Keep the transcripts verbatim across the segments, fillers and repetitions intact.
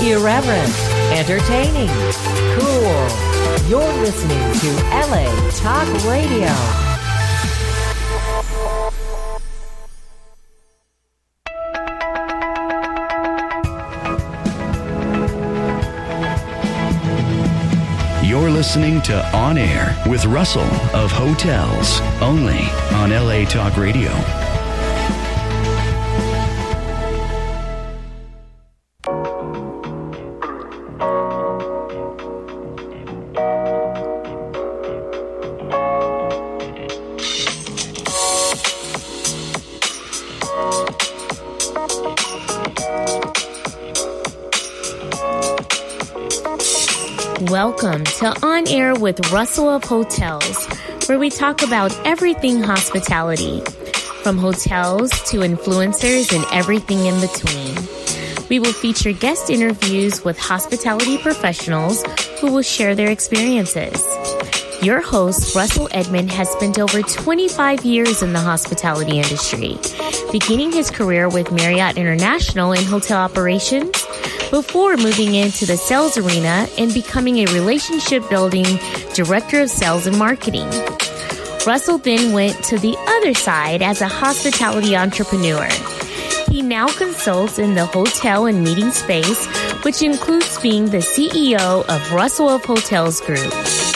Irreverent, entertaining, cool. You're listening to L A Talk Radio. You're listening to On Air with Russell of Hotels, only on L A Talk Radio. Welcome to On Air with Russell of Hotels, where we talk about everything hospitality, from hotels to influencers and everything in between. We will feature guest interviews with hospitality professionals who will share their experiences. Your host, Russell Edmond, has spent over twenty-five years in the hospitality industry, beginning his career with Marriott International in hotel operations, before moving into the sales arena and becoming a relationship-building director of sales and marketing. Russell then went to the other side as a hospitality entrepreneur. He now consults in the hotel and meeting space, which includes being the C E O of Russell of Hotels Group.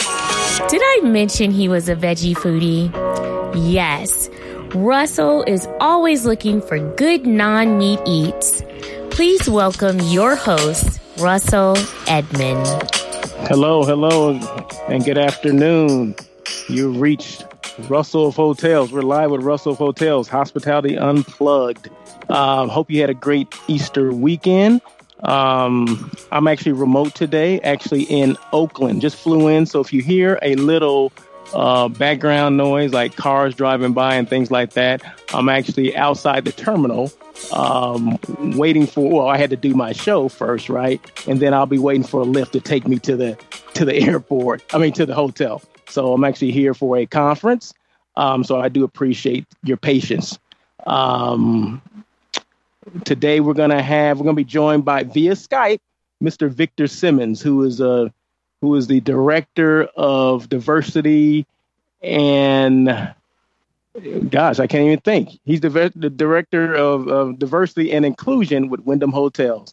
Did I mention he was a veggie foodie? Yes. Russell is always looking for good non-meat eats. Please welcome your host, Russell Edmond. Hello, hello, and good afternoon. You've reached Russell of Hotels. We're live with Russell of Hotels, Hospitality Unplugged. Um, hope you had a great Easter weekend. Um, I'm actually remote today, actually in Oakland. Just flew in, so if you hear a little uh, background noise like cars driving by and things like that, I'm actually outside the terminal. Um, waiting for, well, I had to do my show first, right? And then I'll be waiting for a lift to take me to the, to the airport. I mean, to the hotel. So I'm actually here for a conference. Um, so I do appreciate your patience. Um, today we're going to have, we're going to be joined by via Skype, Mister Victor Simmons, who is a, who is the director of diversity and Gosh, I can't even think. He's the, the director of, of diversity and inclusion with Wyndham Hotels.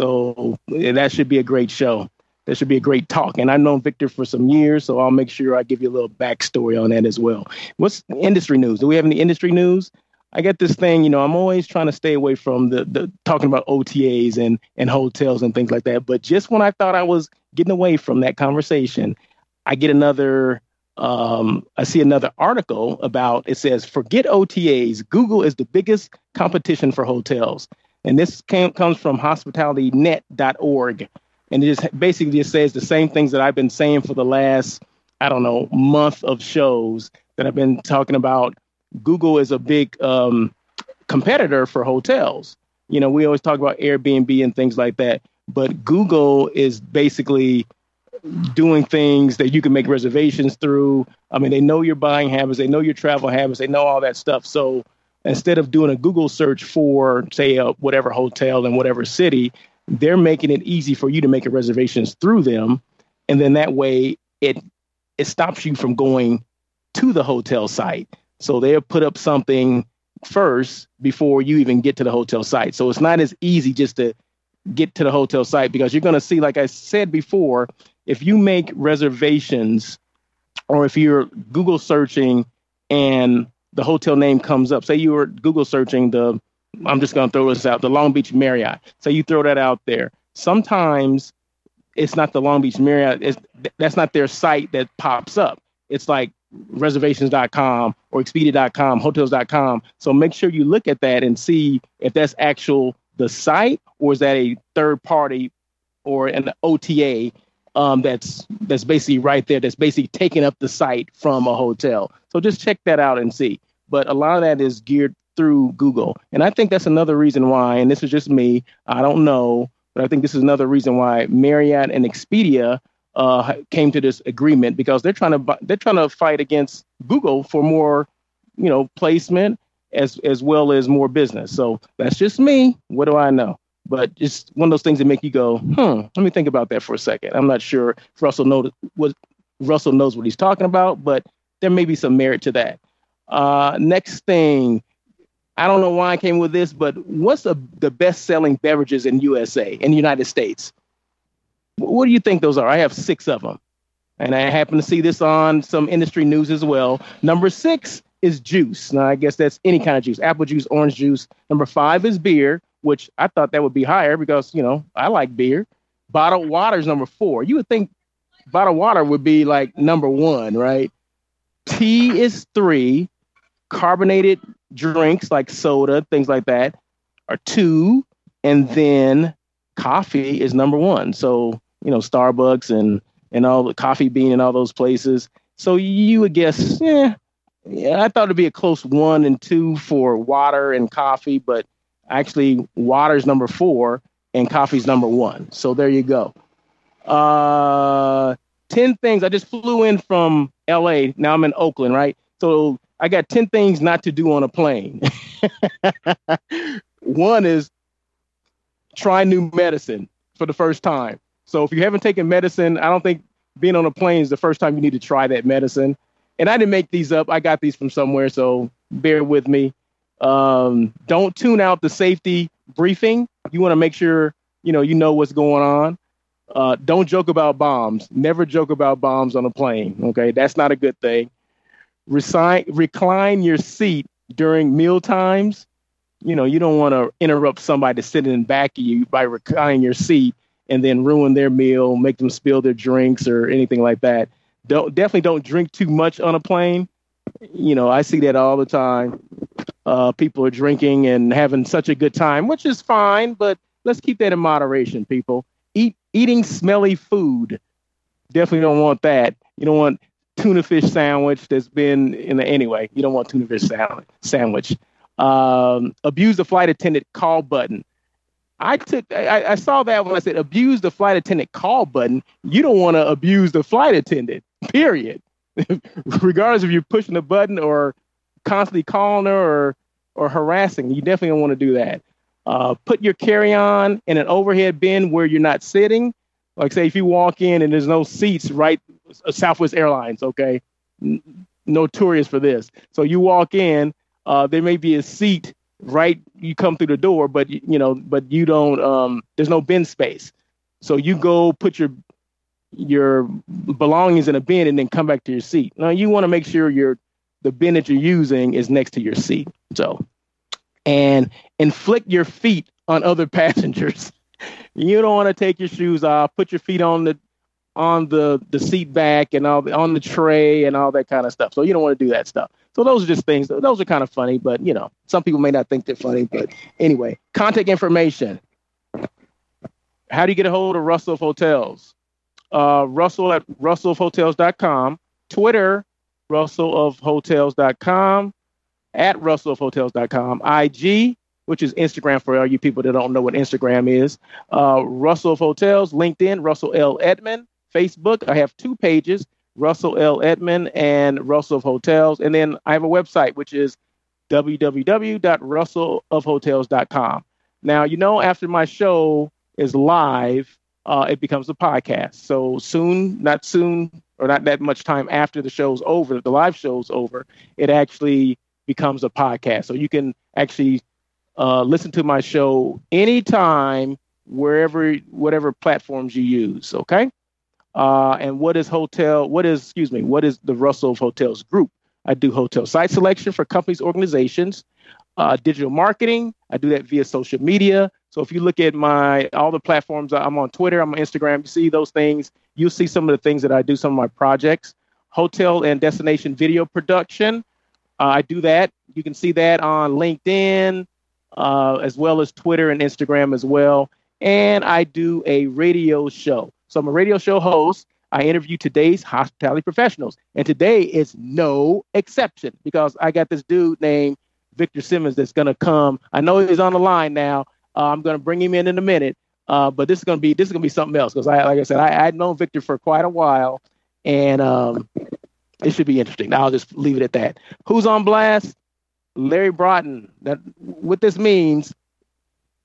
So yeah, that should be a great show. That should be a great talk. And I've known Victor for some years, so I'll make sure I give you a little backstory on that as well. What's industry news? Do we have any industry news? I got this thing, you know, I'm always trying to stay away from the, the talking about O T As and, and hotels and things like that. But just when I thought I was getting away from that conversation, I get another Um, I see another article about, it says, forget O T As. Google is the biggest competition for hotels. And this came, comes from hospitality net dot org. And it just basically just says the same things that I've been saying for the last, I don't know, month of shows that I've been talking about. Google is a big um, competitor for hotels. You know, we always talk about Airbnb and things like that. But Google is basically doing things that you can make reservations through. I mean, they know your buying habits, they know your travel habits, they know all that stuff. So instead of doing a Google search for, say, a whatever hotel in whatever city, they're making it easy for you to make reservations through them. And then that way it it stops you from going to the hotel site. So they'll put up something first before you even get to the hotel site. So it's not as easy just to get to the hotel site, because you're going to see, like I said before, if you make reservations or if you're Google searching and the hotel name comes up, say you were Google searching the, I'm just going to throw this out, the Long Beach Marriott. So you throw that out there. Sometimes it's not the Long Beach Marriott. It's, that's not their site that pops up. It's like reservations dot com or expedia dot com, hotels dot com. So make sure you look at that and see if that's actual the site, or is that a third party or an O T A um, that's that's basically right there, that's basically taking up the site from a hotel. So just check that out and see. But a lot of that is geared through Google. And I think that's another reason why, and this is just me, I don't know, but I think this is another reason why Marriott and Expedia uh, came to this agreement, because they're trying to they're trying to fight against Google for more, you know, placement as as well as more business. So that's just me. What do I know? but it's one of those things that make you go, hmm, let me think about that for a second. I'm not sure if Russell knows what Russell knows what he's talking about, but there may be some merit to that. Uh, next thing, I don't know why I came with this, but what's the, the best-selling beverages in U S A, in the United States? What do you think those are? I have six of them. And I happen to see this on some industry news as well. Number six is juice. Now, I guess that's any kind of juice, apple juice, orange juice. Number five is beer, which I thought that would be higher because, you know, I like beer. Bottled water is number four. You would think bottled water would be like number one, right? Tea is three. Carbonated drinks like soda, things like that, are two. And then coffee is number one. So, you know, Starbucks and and all the Coffee Bean and all those places. So you would guess, yeah, yeah, I thought it'd be a close one and two for water and coffee, but actually water's number four and coffee's number one. So there you go. Uh, ten things. I just flew in from L A. Now I'm in Oakland, right? So I got ten things not to do on a plane. One is try new medicine for the first time. So if you haven't taken medicine, I don't think being on a plane is the first time you need to try that medicine. And I didn't make these up. I got these from somewhere, so bear with me. Um, don't tune out the safety briefing. You want to make sure, you know, you know what's going on. Uh, don't joke about bombs. Never joke about bombs on a plane. Okay, that's not a good thing. Resign, recline your seat during meal times. You know, you don't want to interrupt somebody sitting in back of you by reclining your seat and then ruin their meal, make them spill their drinks or anything like that. Don't definitely don't drink too much on a plane. You know, I see that all the time. Uh, people are drinking and having such a good time, which is fine, but let's keep that in moderation, people. Eat eating smelly food. Definitely don't want that. You don't want tuna fish sandwich that's been in the anyway. You don't want tuna fish sandwich. Sandwich. Um, abuse the flight attendant call button. I took. I, I saw that when I said abuse the flight attendant call button. You don't want to abuse the flight attendant. Period. Regardless if you're pushing the button or constantly calling her or or harassing, you definitely don't want to do that. Uh, put your carry-on in an overhead bin where you're not sitting. Like say if you walk in and there's no seats, right? Southwest Airlines, okay, N- notorious for this. So you walk in, uh, there may be a seat right. You come through the door, but you know, but you don't. Um, there's no bin space, so you go put your your belongings in a bin and then come back to your seat. Now you want to make sure your the bin that you're using is next to your seat. So, and inflict your feet on other passengers. You don't want to take your shoes off. Put your feet on the on the the seat back and all on the tray and all that kind of stuff. So you don't want to do that stuff. So those are just things. Those are kind of funny, but you know, some people may not think they're funny. But anyway, contact information. How do you get a hold of Russell of Hotels? Uh, Russell at russell of hotels dot com. Twitter, russell of hotels dot com. At russell of hotels dot com. I G, which is Instagram for all you people that don't know what Instagram is. Uh, Russell of Hotels. LinkedIn, Russell L. Edman. Facebook, I have two pages, Russell L. Edman and Russell of Hotels. And then I have a website, which is w w w dot russell of hotels dot com. Now, you know, after my show is live, uh, it becomes a podcast. So soon, not soon, or not that much time after the show's over, the live show's over, it actually becomes a podcast. So you can actually uh, listen to my show anytime, wherever, whatever platforms you use. Okay. Uh, and what is hotel? What is, excuse me, what is the Russell of Hotels Group? I do hotel site selection for companies, organizations, uh, digital marketing. I do that via social media. So if you look at my, all the platforms, I'm on Twitter, I'm on Instagram, you see those things, you'll see some of the things that I do, some of my projects. Hotel and destination video production. Uh, I do that. You can see that on LinkedIn, uh, as well as Twitter and Instagram as well. And I do a radio show. So I'm a radio show host. I interview today's hospitality professionals. And today is no exception because I got this dude named Victor Simmons that's going to come. I know he's on the line now. Uh, I'm going to bring him in in a minute. Uh, but this is going to be this is going to be something else because, I, like I said, I, I'd known Victor for quite a while. And um, it should be interesting. I'll just leave it at that. Who's on blast? Larry Broughton. That, what this means,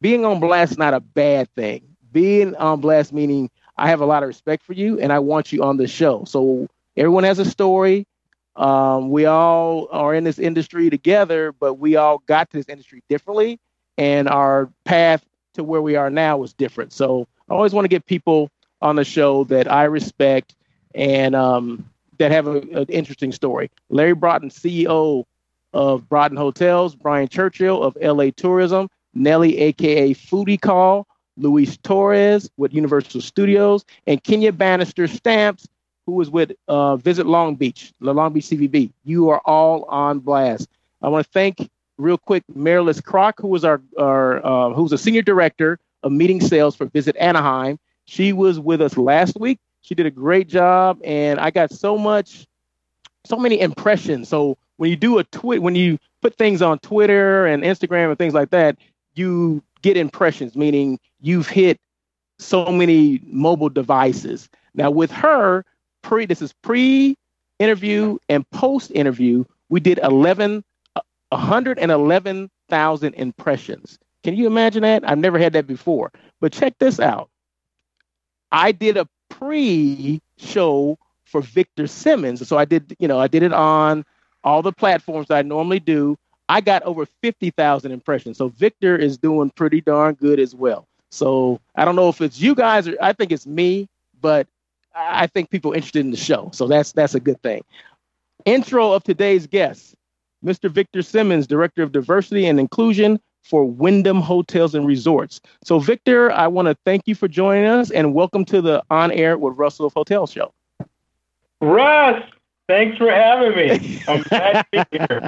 being on blast is not a bad thing. Being on blast meaning I have a lot of respect for you and I want you on the show. So everyone has a story. Um, we all are in this industry together, but we all got to this industry differently, and our path to where we are now was different. So I always want to get people on the show that I respect and um, that have a, an interesting story. Larry Broughton, C E O of Broughton Hotels, Brian Churchill of L A Tourism, Nelly, a k a. Foodie Call, Luis Torres with Universal Studios, and Kenya Bannister Stamps, who was with uh, Visit Long Beach, the Long Beach C V B. You are all on blast. I want to thank real quick Marilis Kroc, who was our, our uh, who was a senior director of meeting sales for Visit Anaheim. She was with us last week. She did a great job, and I got so much, so many impressions. So when you do a tweet, when you put things on Twitter and Instagram and things like that, you get impressions, meaning you've hit so many mobile devices. Now with her, pre this is pre-interview and post-interview, we did eleven, one hundred eleven thousand impressions. Can you imagine that? I've never had that before. But check this out. I did a pre-show for Victor Simmons. So I did, you know, I did it on all the platforms that I normally do. I got over fifty thousand impressions. So Victor is doing pretty darn good as well. So I don't know if it's you guys or I think it's me, but I think people are interested in the show. So that's that's a good thing. Intro of today's guest, Mister Victor Simmons, Director of Diversity and Inclusion for Wyndham Hotels and Resorts. So Victor, I want to thank you for joining us and welcome to the On Air with Russell of Hotels show. Russ, thanks for having me. I'm glad to be here.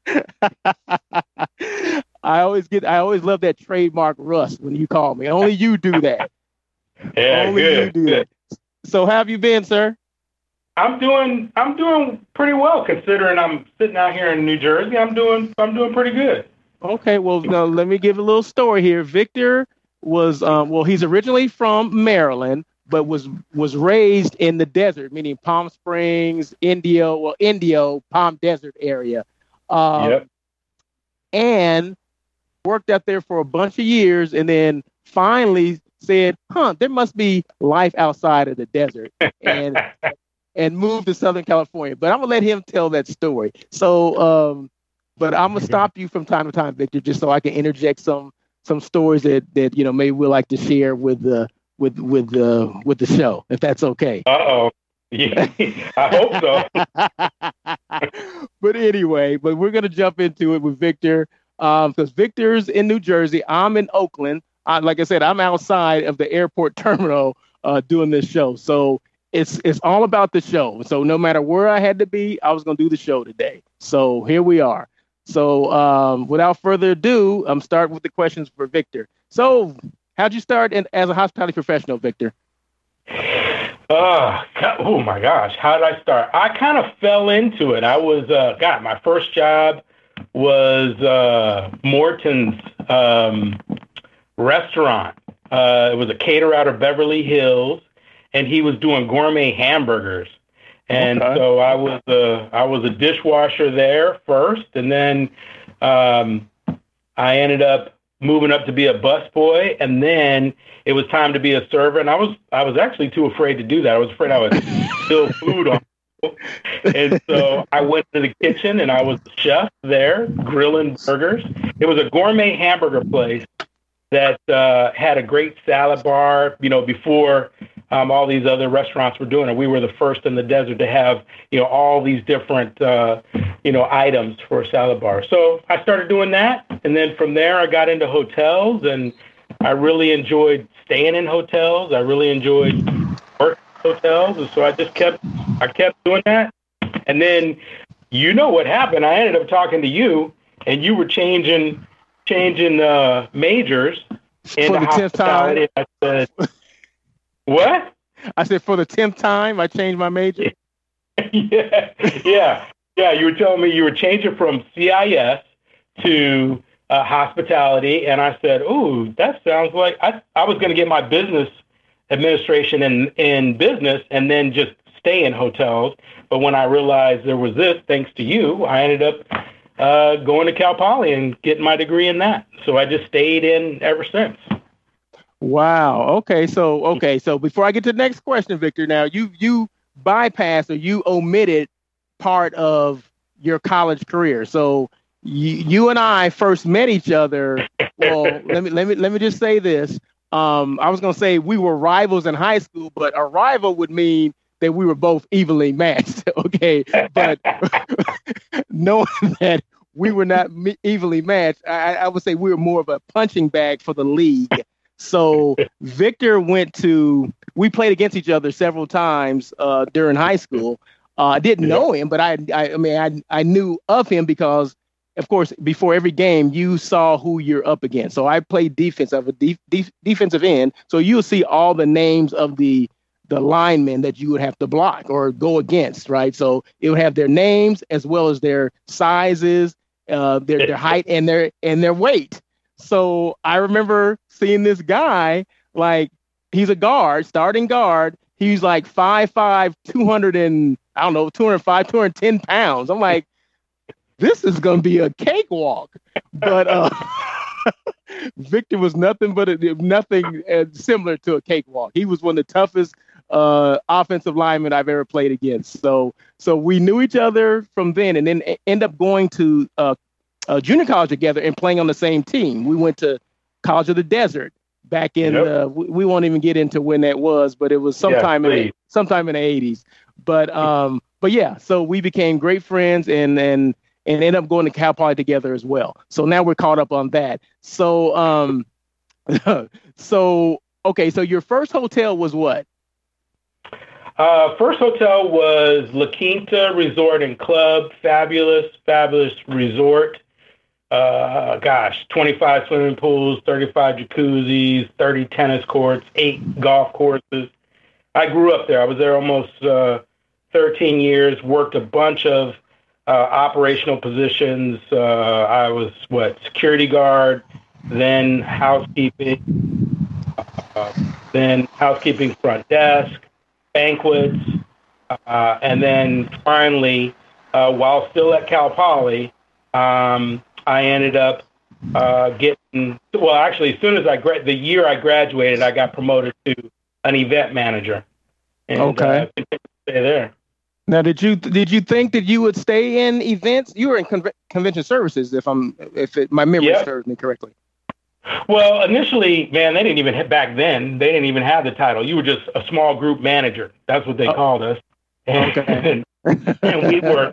I always get, I always love that trademark Russ when you call me. Only you do that. Yeah, Only good, you do good. that. So how have you been, sir? I'm doing, I'm doing pretty well considering I'm sitting out here in New Jersey. I'm doing, I'm doing pretty good. Okay, well, now let me give a little story here. Victor was, um, well, he's originally from Maryland, but was was raised in the desert, meaning Palm Springs, Indio, well, Indio, Palm Desert area. Um, yep. And worked out there for a bunch of years and then finally said, huh, there must be life outside of the desert and and moved to Southern California. But I'm going to let him tell that story. So, um, but I'm going to stop you from time to time, Victor, just so I can interject some some stories that, that you know, maybe we'd like to share with the with with the with the show, if that's okay. Uh-oh. Yeah, I hope so. But anyway, but we're going to jump into it with Victor um, because Victor's in New Jersey. I'm in Oakland. I, like I said, I'm outside of the airport terminal uh, doing this show. So it's it's all about the show. So no matter where I had to be, I was going to do the show today. So here we are. So um, without further ado, I'm starting with the questions for Victor. So how'd you start in, as a hospitality professional, Victor? Uh, oh my gosh, how did I start? I kind of fell into it. I was, uh, God, my first job was uh, Morton's um, restaurant. Uh, it was a caterer out of Beverly Hills, and he was doing gourmet hamburgers. And okay. so I was a, I was a dishwasher there first, and then um, I ended up moving up to be a busboy, and then it was time to be a server. And I was I was actually too afraid to do that. I was afraid I would spill food on people. And so I went to the kitchen, and I was the chef there, grilling burgers. It was a gourmet hamburger place that uh, had a great salad bar, you know, before um, all these other restaurants were doing it. We were the first in the desert to have, you know, all these different, uh, you know, items for a salad bar. So I started doing that. And then from there, I got into hotels, and I really enjoyed staying in hotels. I really enjoyed working in hotels. And so I just kept, I kept doing that. And then, you know what happened? I ended up talking to you, and you were changing changing uh, majors into for the tenth time. I said, what? I said, for the tenth time, I changed my major. yeah, yeah, yeah. You were telling me you were changing from C I S to uh, hospitality, and I said, "Ooh, that sounds like I, I was going to get my business administration in in business, and then just stay in hotels." But when I realized there was this, thanks to you, I ended up uh, going to Cal Poly and getting my degree in that. So I just stayed in ever since. Wow. Okay. So, okay. So before I get to the next question, Victor, now you, you bypassed or you omitted part of your college career. So you, you and I first met each other. Well, let me, let me, let me just say this. Um, I was going to say we were rivals in high school, but a rival would mean that we were both evenly matched. Okay. But knowing that we were not me- evenly matched, I, I would say we were more of a punching bag for the league. So Victor went to, we played against each other several times uh, during high school. Uh, I didn't know him, but I, I, I mean, I, I knew of him because, of course, before every game, you saw who you're up against. So I played defense of a def, def, defensive end. So you'll see all the names of the the linemen that you would have to block or go against, right? So it would have their names as well as their sizes, uh, their their height and their and their weight. So I remember seeing this guy, like he's a guard, starting guard. He's like five five, two hundred and I don't know, two hundred five, two hundred ten pounds. I'm like, this is going to be a cakewalk. But uh, Victor was nothing but a, nothing uh, similar to a cakewalk. He was one of the toughest uh, offensive linemen I've ever played against. So, so we knew each other from then, and then end up going to uh, uh, junior college together and playing on the same team. We went to College of the Desert back in. Yep. Uh, we, we won't even get into when that was, but it was sometime yeah, in the, sometime in the eighties. But um, but yeah, so we became great friends, and and. and end up going to Cal Poly together as well. So now we're caught up on that. So, um, so, okay. So your first hotel was what? Uh, first hotel was La Quinta Resort and Club. Fabulous, fabulous resort. Uh, gosh, twenty-five swimming pools, thirty-five jacuzzis, thirty tennis courts, eight golf courses. I grew up there. I was there almost uh, thirteen years, worked a bunch of Uh, operational positions. Uh, I was what security guard, then housekeeping, uh, then housekeeping front desk, banquets, uh, and then finally, uh, while still at Cal Poly, um, I ended up uh, getting. Well, actually, as soon as I gra- the year I graduated, I got promoted to an event manager. And, okay. Uh, stay there. Now, did you did you think that you would stay in events? You were in con- convention services, if I'm if it, my memory yep. serves me correctly. Well, initially, man, they didn't even have, back then. They didn't even have the title. You were just a small group manager. That's what they oh. called us. And, okay. and, and we were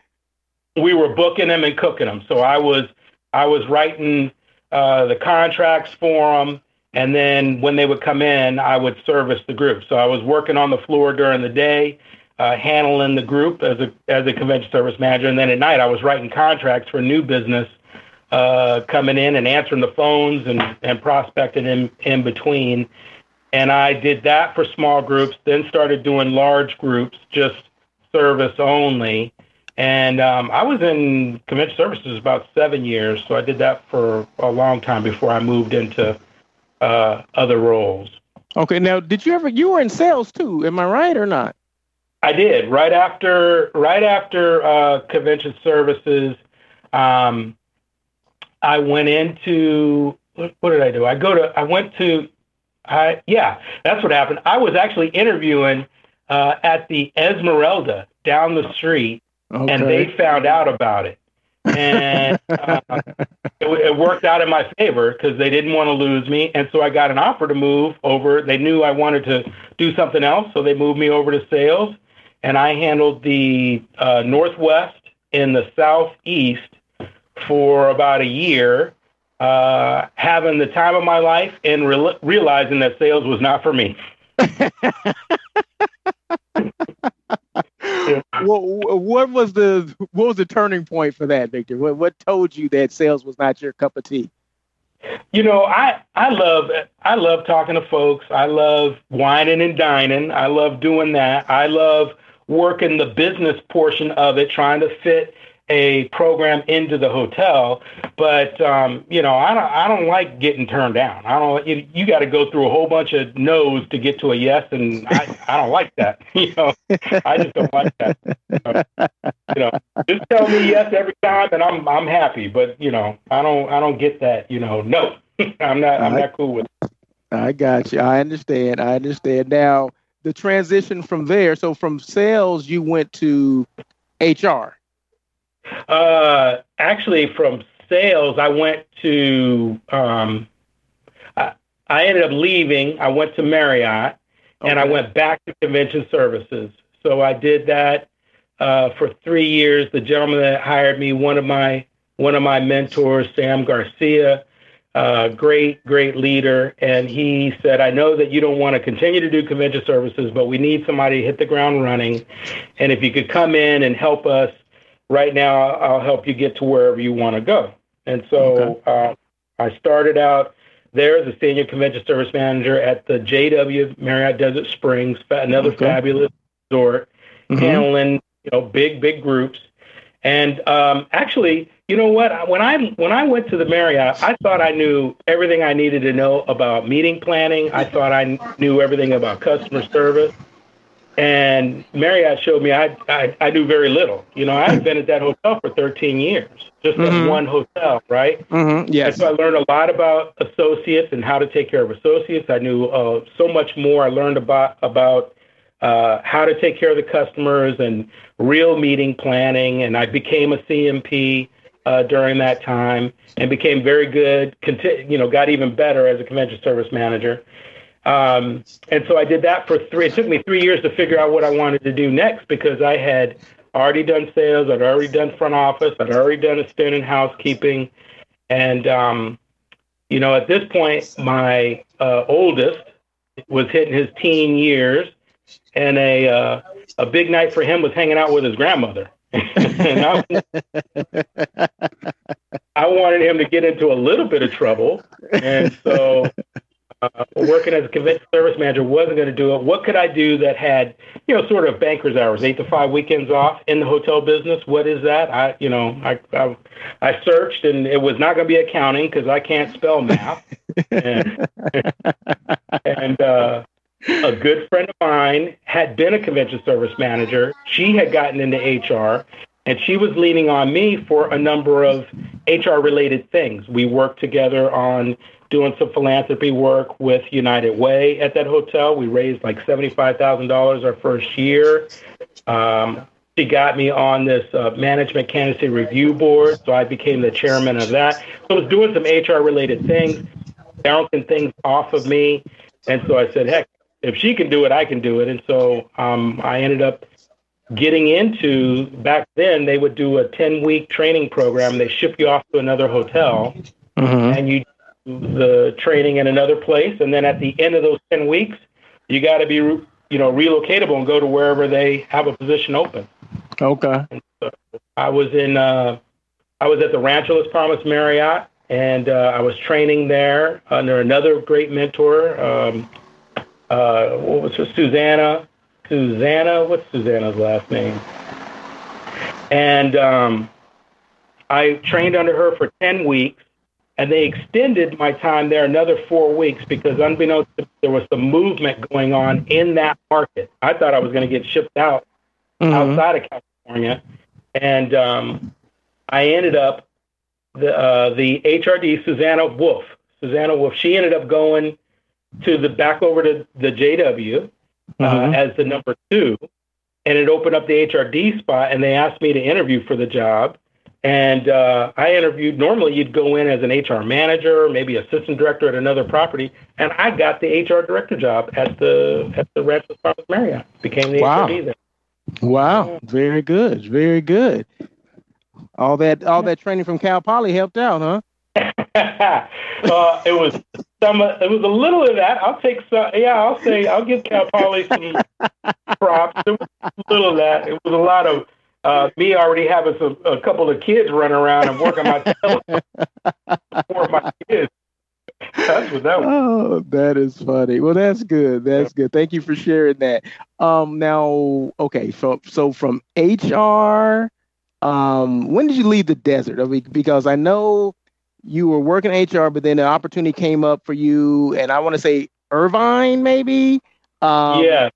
we were booking them and cooking them. So I was I was writing uh, the contracts for them, and then when they would come in, I would service the group. So I was working on the floor during the day. Uh, handling the group as a as a convention service manager, and then at night I was writing contracts for new business uh, coming in and answering the phones and, and prospecting in, in between. And I did that for small groups, then started doing large groups, just service only. And um, I was in convention services about seven years, so I did that for a long time before I moved into uh, other roles. Okay, now did you ever, you were in sales too, am I right or not? I did. Right after right after uh, convention services, um, I went into, what, what did I do? I go to, I went to, I yeah, that's what happened. I was actually interviewing uh, at the Esmeralda down the street, okay. and they found out about it. And uh, it, it worked out in my favor because they didn't want to lose me. And so I got an offer to move over. They knew I wanted to do something else, so they moved me over to sales. And I handled the uh, Northwest and the Southeast for about a year, uh, having the time of my life and re- realizing that sales was not for me. Well, what was the what was the turning point for that, Victor? What, what told you that sales was not your cup of tea? You know, I, I love I love talking to folks. I love whining and dining. I love doing that. I love working the business portion of it, trying to fit a program into the hotel, but um, you know, I don't, I don't like getting turned down. I don't. You, you got to go through a whole bunch of no's to get to a yes, and I, I don't like that. You know, I just don't like that. You know, just tell me yes every time, and I'm, I'm happy. But you know, I don't, I don't get that. You know, no, I'm not, I'm I, not cool with it. I got you. I understand. I understand. Now, the transition from there. So from sales, you went to H R. Uh, actually, from sales, I went to, um, I, I ended up leaving. I went to Marriott, okay. and I went back to convention services. So I did that uh, for three years. The gentleman that hired me, one of my one of my mentors, Sam Garcia, uh, great, great leader. And he said, I know that you don't want to continue to do convention services, but we need somebody to hit the ground running. And if you could come in and help us, right now, I'll help you get to wherever you want to go. And so okay. uh, I started out there as a senior convention service manager at the J W Marriott Desert Springs, another okay. fabulous resort, mm-hmm. handling you know big, big groups. And um, actually, you know what? When I when I went to the Marriott, I thought I knew everything I needed to know about meeting planning. I thought I knew everything about customer service. And Marriott showed me I, I I knew very little. You know, I had been at that hotel for thirteen years, just mm-hmm. at one hotel, right? Mm-hmm. Yes. And so I learned a lot about associates and how to take care of associates. I knew uh, so much more. I learned about about uh, how to take care of the customers and real meeting planning. And I became a C M P uh, during that time and became very good. Conti- you know, got even better as a convention service manager. Um, and so I did that for three, it took me three years to figure out what I wanted to do next because I had already done sales, I'd already done front office, I'd already done a stint in housekeeping. And, um, you know, at this point, my uh, oldest was hitting his teen years and a, uh, a big night for him was hanging out with his grandmother. And I, I wanted him to get into a little bit of trouble. And so Uh, working as a convention service manager wasn't going to do it. What could I do that had, you know, sort of banker's hours, eight to five weekends off in the hotel business? What is that? I, you know, I I, I searched and it was not going to be accounting because I can't spell math. and and uh, a good friend of mine had been a convention service manager. She had gotten into H R and she was leaning on me for a number of H R related things. We worked together on doing some philanthropy work with United Way at that hotel. We raised like seventy-five thousand dollars our first year. Um, she got me on this uh, management candidacy review board, so I became the chairman of that. So I was doing some H R-related things, bouncing things off of me. And so I said, heck, if she can do it, I can do it. And so um, I ended up getting into, back then, they would do a ten-week training program. They ship you off to another hotel, mm-hmm. and you the training in another place, and then at the end of those ten weeks, you got to be, you know, relocatable and go to wherever they have a position open. Okay. And so I was in, uh, I was at the Rancho Las Palmas Marriott, and uh, I was training there under another great mentor. Um, uh, what was her? Susanna? Susanna? What's Susanna's last name? And um, I trained under her for ten weeks. And they extended my time there another four weeks because unbeknownst to, there was some movement going on in that market. I thought I was going to get shipped out mm-hmm. outside of California. And um, I ended up, the uh, the H R D, Susanna Wolf, Susanna Wolf, she ended up going to the back over to the J W uh, mm-hmm. as the number two. And it opened up the H R D spot, and they asked me to interview for the job. And uh, I interviewed, normally you'd go in as an H R manager, maybe assistant director at another property, and I got the H R director job at the at the Rancho Las Palmas Marriott, became the wow. H R D there. Wow, yeah. Very good, very good. All that all that training from Cal Poly helped out, huh? uh, it was some, it was a little of that. I'll take some, yeah, I'll say, I'll give Cal Poly some props. It was a little of that. It was a lot of Uh, me already having some, a couple of kids running around and working my tail for my kids. That's what that was. Oh, that is funny. Well, that's good. That's good. Thank you for sharing that. Um, now, okay, so so from H R Um, when did you leave the desert? I mean, because I know you were working H R, but then an opportunity came up for you, and I want to say Irvine, maybe. Um, yes,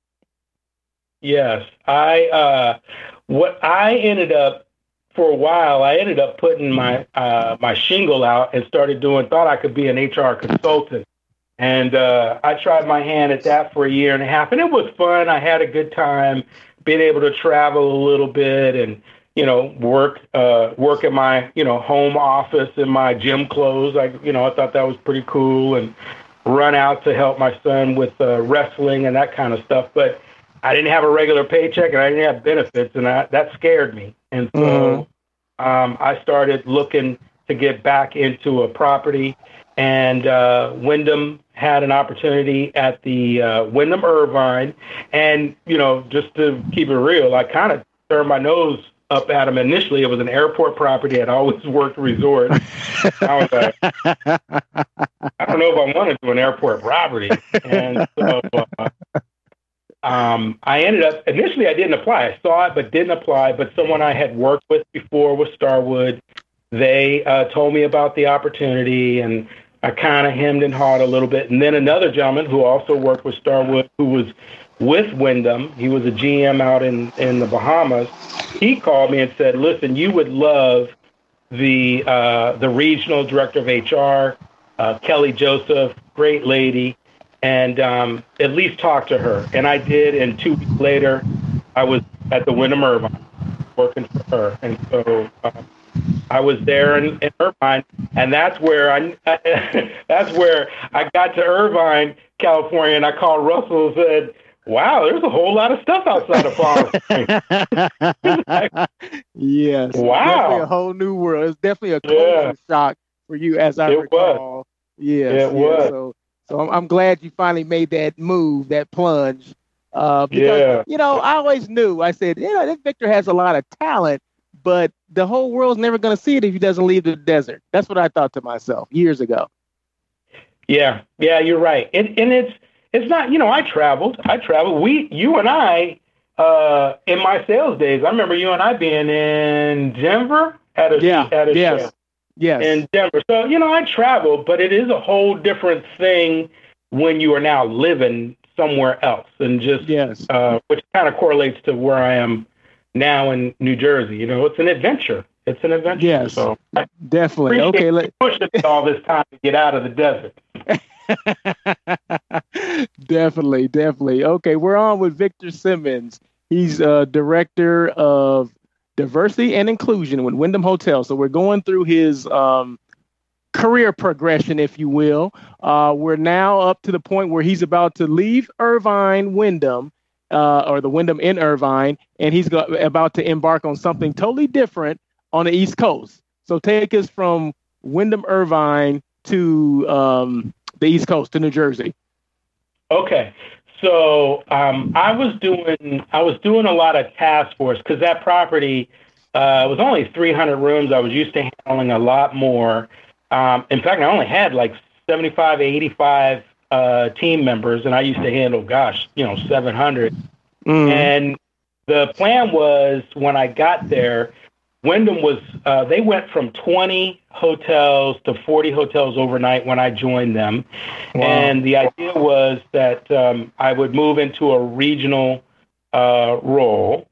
yes. I uh, what I ended up for a while. I ended up putting my uh, my shingle out and started doing. Thought I could be an H R consultant, and uh, I tried my hand at that for a year and a half, and it was fun. I had a good time, being able to travel a little bit and, you know, work uh, work in my, you know, home office in my gym clothes. I, you know, I thought that was pretty cool, and run out to help my son with uh, wrestling and that kind of stuff. But I didn't have a regular paycheck, and I didn't have benefits, and I, that scared me. And so mm-hmm. um, I started looking to get back into a property, and uh, Wyndham had an opportunity at the uh, Wyndham Irvine. And, you know, just to keep it real, I kind of turned my nose up at him initially. It was an airport property. I'd always worked resort. I was like, I don't know if I want to do an airport property. And so uh, um, I ended up, initially I didn't apply. I saw it, but didn't apply. But someone I had worked with before with Starwood, they uh, told me about the opportunity, and I kind of hemmed and hawed a little bit. And then another gentleman who also worked with Starwood, who was with Wyndham, he was a G M out in, in the Bahamas, he called me and said, listen, you would love the uh, the regional director of H R, uh, Kelly Joseph, great lady, and um, at least talk to her. And I did, and two weeks later, I was at the Wyndham Irvine working for her. And so um, I was there in, in Irvine, and that's where I that's where I got to Irvine, California, and I called Russell and said, wow, there's a whole lot of stuff outside of Palm Springs. Like, yes. Wow. Definitely a whole new world. It's definitely a culture yeah. shock for you, as I it recall. Was. Yes, it yes. was. So, so I'm, I'm glad you finally made that move, that plunge. Uh, because, yeah. you know, I always knew, I said, you know, this Victor has a lot of talent, but the whole world's never going to see it if he doesn't leave the desert. That's what I thought to myself years ago. Yeah. Yeah, you're right. And, and it's, It's not, you know, I traveled. I traveled. We, you and I, uh, in my sales days, I remember you and I being in Denver at a, yeah, at a yes, show yes. in Denver. So, you know, I traveled, but it is a whole different thing when you are now living somewhere else, and just, yes. uh, which kind of correlates to where I am now in New Jersey. You know, it's an adventure. It's an adventure. Yes, so definitely. Okay, let pushing all this time to get out of the desert. definitely, definitely. Okay, we're on with Victor Simmons. He's uh, director of diversity and inclusion with Wyndham Hotels. So we're going through his um, career progression, if you will. Uh, we're now up to the point where he's about to leave Irvine Wyndham, uh, or the Wyndham in Irvine, and he's go- about to embark on something totally different on the East Coast. So take us from Wyndham Irvine to um, the East Coast, to New Jersey. Okay. So um, I was doing I was doing a lot of task force, because that property uh, was only three hundred rooms. I was used to handling a lot more. Um, in fact, I only had like seventy-five, eighty-five uh, team members, and I used to handle, gosh, you know, seven hundred. Mm. And the plan was, when I got there, Wyndham was, uh, they went from twenty hotels to forty hotels overnight when I joined them. Wow. And the idea was that um, I would move into a regional uh, role.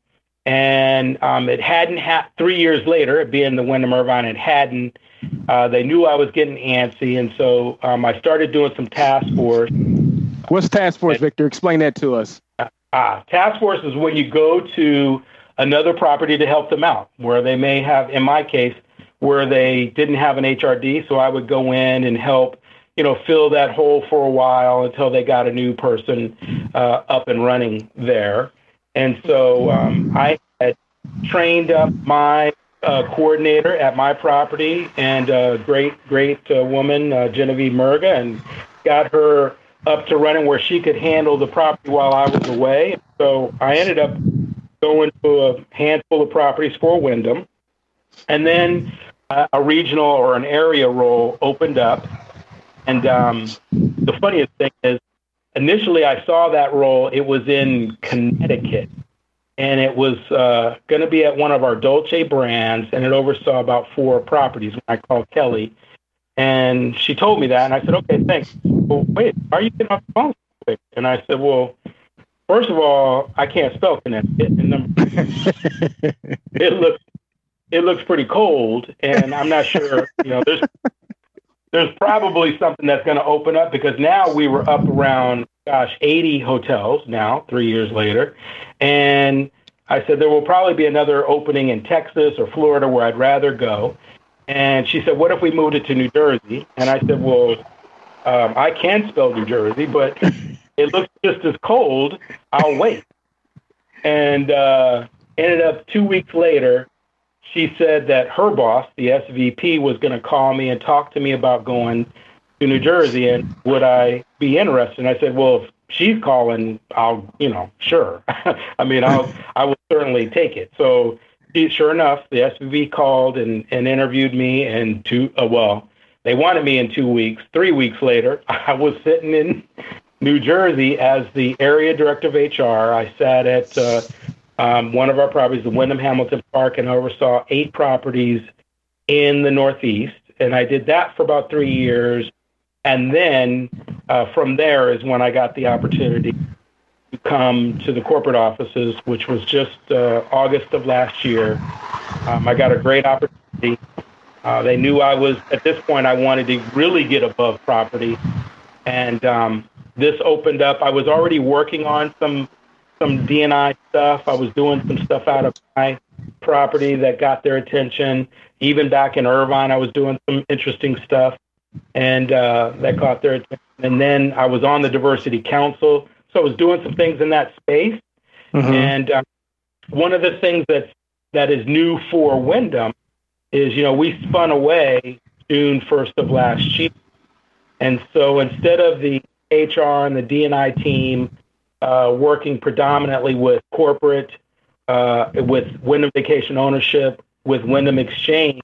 And um, it hadn't ha- three years later, it being the Wyndham Irvine, it hadn't, uh, they knew I was getting antsy. And so um, I started doing some task force. What's task force, and, Victor? Explain that to us. Uh, uh, task force is when you go to another property to help them out, where they may have, in my case, where they didn't have an H R D. So I would go in and help, you know, fill that hole for a while until they got a new person uh, up and running there. And so um, I had trained up my uh, coordinator at my property, and a great, great uh, woman, uh, Genevieve Murga, and got her up to running where she could handle the property while I was away. So I ended up going to a handful of properties for Wyndham. And then uh, a regional or an area role opened up. And um, the funniest thing is, initially I saw that role, it was in Connecticut. and it was uh, going to be at one of our Dolce brands, and it oversaw about four properties when I called Kelly. And she told me that, and I said, okay, thanks. Well, wait, how are you getting off the phone so quick? And I said, well, first of all, I can't spell Connecticut. And number it looks it looks pretty cold, and I'm not sure, you know, there's there's probably something that's going to open up, because now we were up around, gosh, eighty hotels now, three years later. And I said, there will probably be another opening in Texas or Florida where I'd rather go. And she said, what if we moved it to New Jersey? And I said, well, um, I can spell New Jersey, but it looks just as cold. I'll wait. And uh, ended up two weeks later, she said that her boss, the S V P, was going to call me and talk to me about going to New Jersey, and would I be interested? And I said, well, if she's calling, I'll, you know, sure. I mean, I'll, I will certainly take it. So sure enough, the S V P called and, and interviewed me, and two, uh, well, they wanted me in two weeks. Three weeks later, I was sitting in New Jersey as the area director of H R. I sat at uh, um, one of our properties, the Wyndham Hamilton Park, and oversaw eight properties in the Northeast. And I did that for about three years. And then uh, from there is when I got the opportunity to come to the corporate offices, which was just uh, August of last year. Um, I got a great opportunity. Uh, they knew I was, at this point, I wanted to really get above property. And um, this opened up. I was already working on some some D and I stuff. I was doing some stuff out of my property that got their attention. Even back in Irvine, I was doing some interesting stuff, and uh, that caught their attention. And then I was on the Diversity Council. So I was doing some things in that space. Mm-hmm. And um, one of the things that's, that is new for Wyndham is, you know, we spun away June first of last year. And so instead of the H R and the D and I team uh, working predominantly with corporate, uh, with Wyndham Vacation Ownership, with Wyndham Exchange,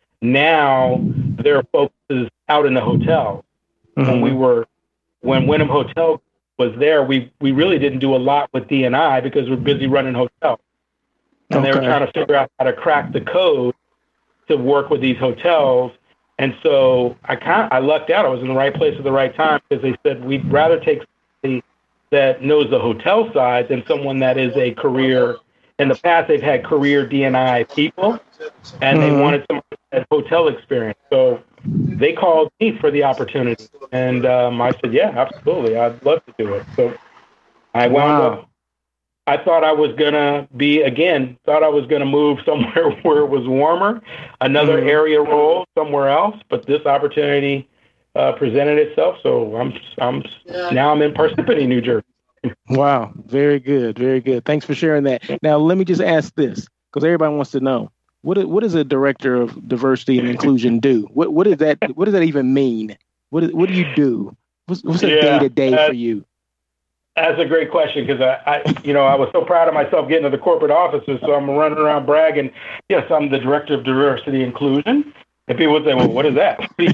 now their focus is out in the hotel. Mm-hmm. When we were, when Wyndham Hotel was there, we we really didn't do a lot with D and I because we're busy running hotels. And okay. They were trying to figure out how to crack the code to work with these hotels. And so I kind I lucked out. I was in the right place at the right time, because they said we'd rather take somebody that knows the hotel side than someone that is a career. In the past, they've had career D and I people, and mm-hmm. they wanted someone that had hotel experience. So they called me for the opportunity, and um, I said, yeah, absolutely. I'd love to do it. So I wound wow. up, I thought I was going to be, again, thought I was going to move somewhere where it was warmer, another mm-hmm. area role somewhere else, but this opportunity uh, presented itself. So I'm, I'm now I'm in Parsippany, New Jersey. Wow. Very good. Very good. Thanks for sharing that. Now, let me just ask this, because everybody wants to know. What what does a director of diversity and inclusion do? What what does that what does that even mean? What what do you do? What's, what's a day to day for you? That's a great question, because I, I you know I was so proud of myself getting to the corporate offices, so I'm running around bragging. Yes, I'm the director of diversity and inclusion, and people would say, "Well, what is that?"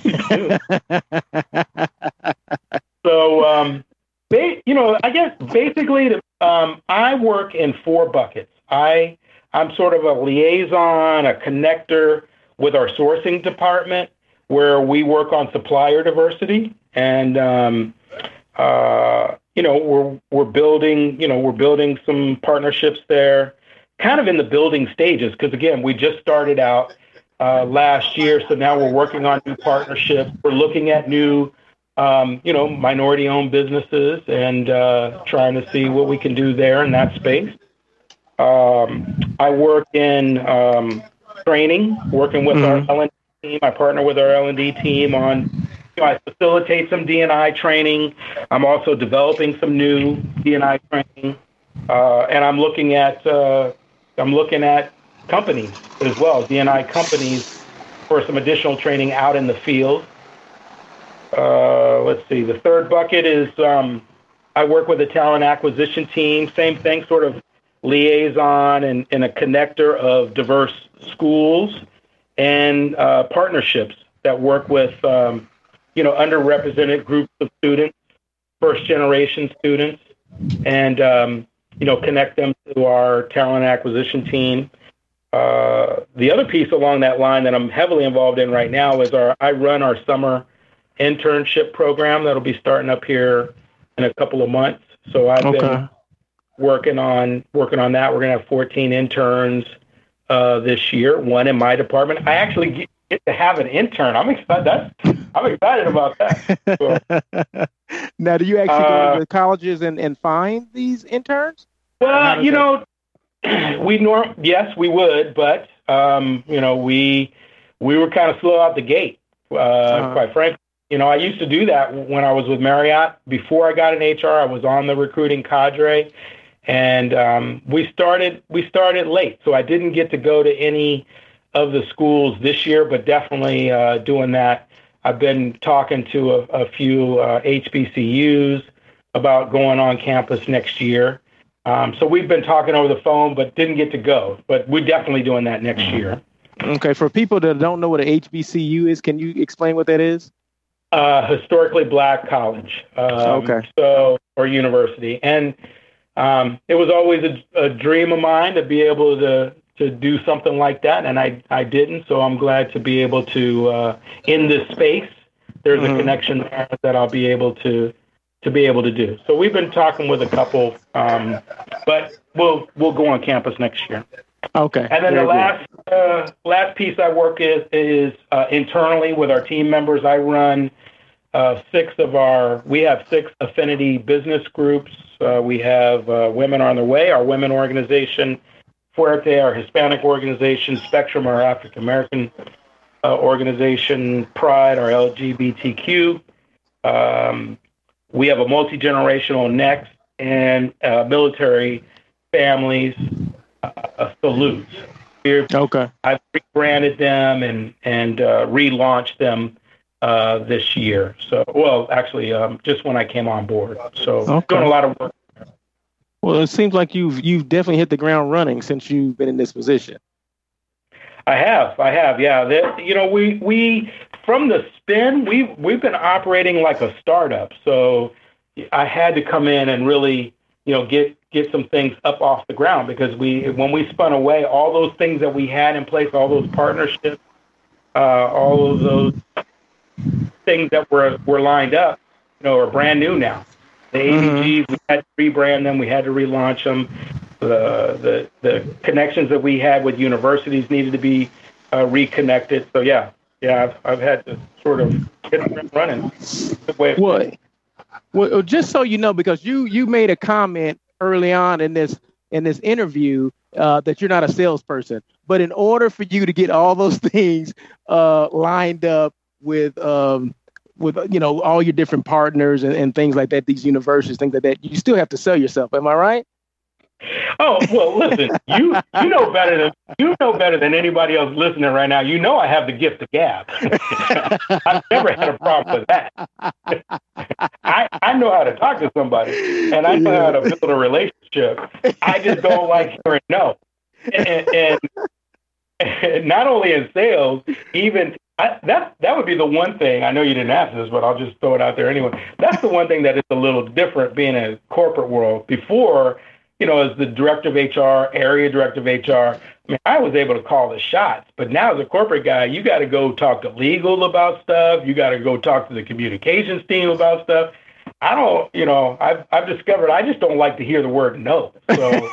What do you do? so um, they, you know, I guess basically, um, I work in four buckets. I I'm sort of a liaison, a connector with our sourcing department, where we work on supplier diversity, and um, uh, you know we're we're building you know we're building some partnerships there, kind of in the building stages, because again we just started out uh, last year, so now we're working on new partnerships. We're looking at new um, you know minority-owned businesses and uh, trying to see what we can do there in that space. Um, I work in um, training, working with mm-hmm. our L and D team. I partner with our L and D team on, you know, I facilitate some D and I training. I'm also developing some new D and I training, uh, and I'm looking at uh, I'm looking at companies as well, D and I companies, for some additional training out in the field. Uh, let's see. The third bucket is um, I work with a talent acquisition team. Same thing, sort of liaison and, and a connector of diverse schools and uh, partnerships that work with, um, you know, underrepresented groups of students, first-generation students. And um, you know, connect them to our talent acquisition team. Uh, the other piece along that line that I'm heavily involved in right now is our I run our summer internship program that'll be starting up here in a couple of months. So I've okay. been working on working on that. We're going to have fourteen interns uh, this year, one in my department. I actually get, get to have an intern. I'm excited. That's, I'm excited about that. So, now, do you actually uh, go to colleges and, and find these interns? Well, you that... know, we norm yes, we would, but um, you know, we we were kind of slow out the gate, uh, uh-huh. quite frankly. You know, I used to do that when I was with Marriott. Before I got in H R, I was on the recruiting cadre, and um, we started we started late. So I didn't get to go to any of the schools this year, but definitely uh, doing that. I've been talking to a, a few uh, H B C Us about going on campus next year. Um, so we've been talking over the phone, but didn't get to go. But we're definitely doing that next year. Okay. For people that don't know what an H B C U is, can you explain what that is? Uh, historically black college. Um, okay. So, or university. And um, it was always a, a dream of mine to be able to to do something like that, and I, I didn't, so I'm glad to be able to, uh, in this space, there's mm-hmm. a connection there that I'll be able to to be able to do. So we've been talking with a couple, um, but we'll we'll go on campus next year. Okay. And then Very the last uh, last piece I work is, is uh, internally with our team members. I run uh, six of our, we have six affinity business groups. Uh, we have uh, Women on Their Way, our women organization, Fuerte, our Hispanic organization, Spectrum, our African American uh, organization, Pride, our L G B T Q. Um, we have a multi-generational Next, and uh, military families uh, salutes. We're, okay. I've rebranded them and and uh, relaunched them uh, this year. So, well, actually, um, just when I came on board. So, okay. doing a lot of work. Well, it seems like you've you've definitely hit the ground running since you've been in this position. I have, I have, yeah. That, you know, we we from the spin, we we've been operating like a startup. So I had to come in and really, you know, get get some things up off the ground, because we when we spun away, all those things that we had in place, all those partnerships, uh, all of those things that were were lined up, you know, are brand new now. The A D Gs, we had to rebrand them. We had to relaunch them. The the the connections that we had with universities needed to be uh, reconnected. So yeah, yeah, I've I've had to sort of hit it running. Good way of well, well, just so you know, because you you made a comment early on in this in this interview uh, that you're not a salesperson, but in order for you to get all those things uh, lined up with um, with, you know, all your different partners and, and things like that, these universities, things like that, you still have to sell yourself. Am I right? Oh, well, listen, you you know better than you know better than anybody else listening right now. You know I have the gift of gab. I've never had a problem with that. I, I know how to talk to somebody, and I know yeah. how to build a relationship. I just don't like hearing no. And, and, and not only in sales, even I, that that would be the one thing. I know you didn't ask this, but I'll just throw it out there anyway. That's the one thing that is a little different being in a corporate world. Before, you know, as the director of H R, area director of H R, I mean, I was able to call the shots. But now as a corporate guy, you got to go talk to legal about stuff. You got to go talk to the communications team about stuff. I don't, you know, I've I've discovered I just don't like to hear the word no. So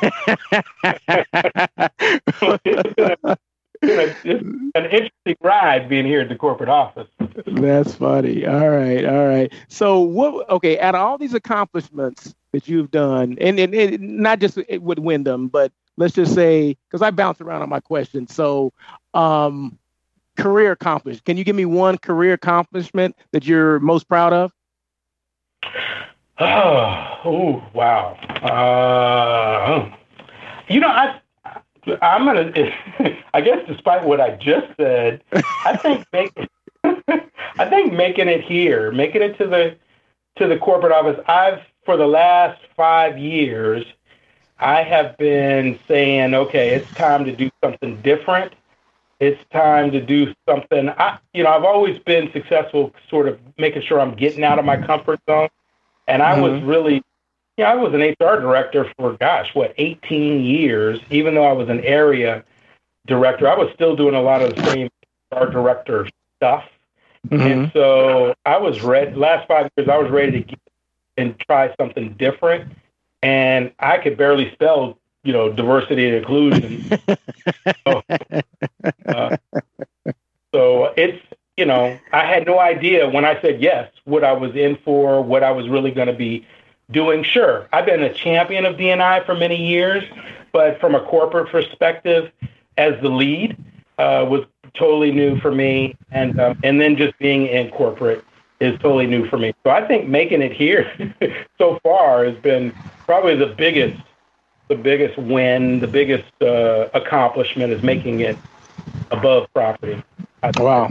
it's an interesting ride being here at the corporate office. That's funny. All right, all right. So what? Okay, out of all these accomplishments that you've done, and, and, and not just with Wyndham, but let's just say, because I bounce around on my questions. So, um, career accomplishment. Can you give me one career accomplishment that you're most proud of? Oh, ooh, wow. Uh, you know, I. I'm gonna. I guess, despite what I just said, I think make, I think making it here, making it to the to the corporate office. I've for the last five years, I have been saying, okay, it's time to do something different. It's time to do something. I, you know, I've always been successful, sort of making sure I'm getting out of my comfort zone, and I mm-hmm. was really Yeah, I was an H R director for, gosh, what, eighteen years. Even though I was an area director, I was still doing a lot of the same H R director stuff. Mm-hmm. And so I was ready, last five years, I was ready to get and try something different. And I could barely spell, you know, diversity and inclusion. so, uh, so it's, you know, I had no idea when I said yes, what I was in for, what I was really going to be doing. Sure, I've been a champion of D and I for many years, but from a corporate perspective, as the lead, uh, was totally new for me. And um, and then just being in corporate is totally new for me. So I think making it here so far has been probably the biggest, the biggest win, the biggest uh, accomplishment is making it above property. Wow.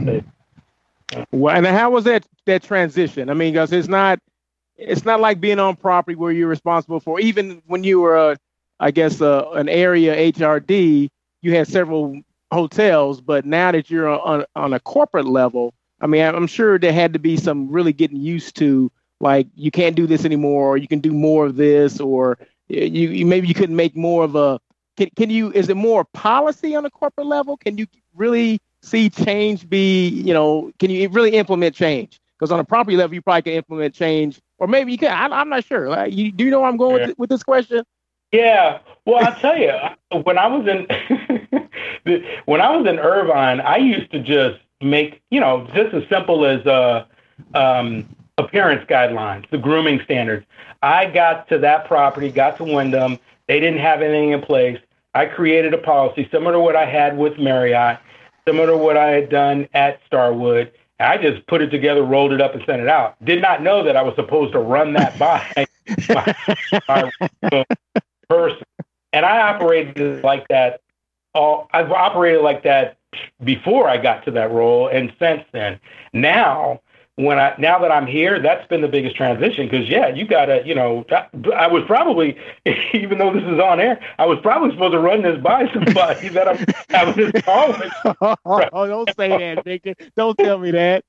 Well, and how was that that transition? I mean, because it's not it's not like being on property where you're responsible for. Even when you were, uh, I guess, uh, an area H R D, you had several hotels. But now that you're on on a corporate level, I mean, I'm sure there had to be some really getting used to, like, you can't do this anymore, or you can do more of this, or you, you maybe you couldn't make more of a. Can, can you? Is it more policy on a corporate level? Can you really see change be, you know, can you really implement change? Because on a property level, you probably can implement change, or maybe you can. I, I'm not sure. Like, you, do you know where I'm going yeah. with, with this question? Yeah. Well, I'll tell you, when I was in when I was in Irvine, I used to just make, you know, just as simple as uh, um, appearance guidelines, the grooming standards. I got to that property, got to Wyndham. They didn't have anything in place. I created a policy similar to what I had with Marriott, similar to what I had done at Starwood. I just put it together, rolled it up, and sent it out. Did not know that I was supposed to run that by my, my person. And I operated like that. All I've operated like that before I got to that role, and since then. Now, when I now that I'm here, that's been the biggest transition. Because yeah, you gotta, you know, I, I was probably, even though this is on air, I was probably supposed to run this by somebody that I'm having this call with. Oh, don't say that, Victor. Don't tell me that.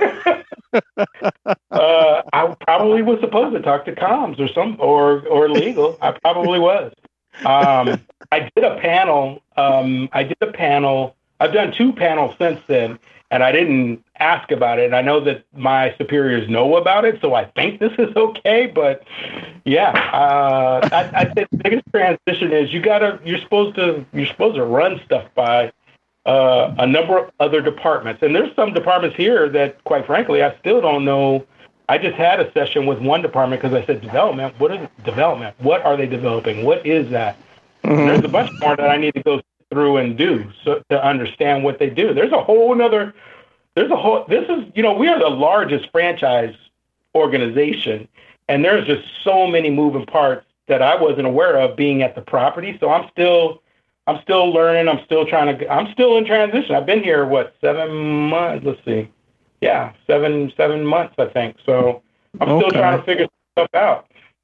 uh, I probably was supposed to talk to comms or some or or legal. I probably was. Um, I did a panel. Um, I did a panel. I've done two panels since then, and I didn't ask about it. And I know that my superiors know about it, so I think this is okay. But yeah, uh, I, I think the biggest transition is you gotta. You're supposed to. You're supposed to run stuff by uh, a number of other departments, and there's some departments here that, quite frankly, I still don't know. I just had a session with one department because I said, development, what is development? What are they developing? What is that? Mm-hmm. There's a bunch more that I need to go through and do so to understand what they do. There's a whole nother, there's a whole, this is, you know, we are the largest franchise organization, and there's just so many moving parts that I wasn't aware of being at the property. So I'm still, I'm still learning. I'm still trying to, I'm still in transition. I've been here, what, seven months? Let's see. Yeah, seven seven months, I think. So I'm okay. still trying to figure stuff out.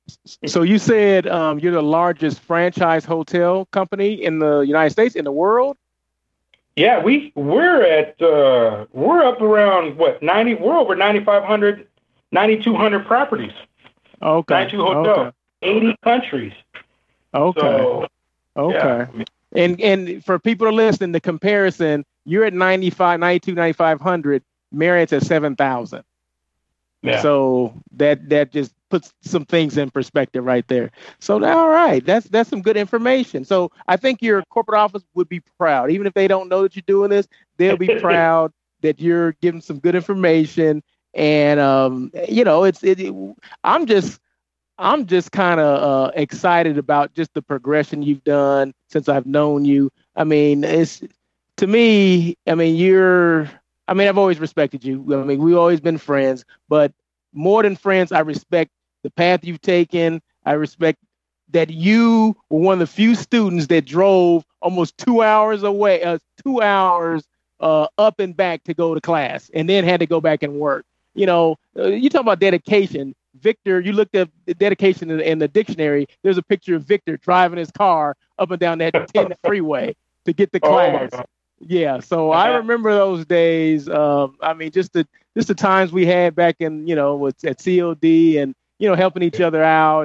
So you said um, you're the largest franchise hotel company in the United States, in the world? Yeah, we we're at uh, we're up around what ninety. We're over ninety-five hundred, ninety-two hundred properties. Okay. ninety-two hotels, okay. eighty countries. Okay. So, okay. Yeah. And and for people to listen, the comparison, you're at ninety-five, ninety-two, ninety-five hundred. Marriott's at seven thousand. Yeah. So that that just puts some things in perspective right there. So, all right, that's that's some good information. So I think your corporate office would be proud. Even if they don't know that you're doing this, they'll be proud that you're giving some good information. And, um, you know, it's it, it, I'm just I'm just kind of uh, excited about just the progression you've done since I've known you. I mean, it's to me, I mean, you're I mean, I've always respected you. I mean, we've always been friends, but more than friends, I respect the path you've taken. I respect that you were one of the few students that drove almost two hours away, uh, two hours uh, up and back to go to class, and then had to go back and work. You know, uh, you talk about dedication. Victor, you looked at the dedication in, in the dictionary. There's a picture of Victor driving his car up and down that ten freeway to get to class. Oh, yeah, so I remember those days. Um, I mean, just the just the times we had back in, you know, with, at C O D, and, you know, helping each other out, and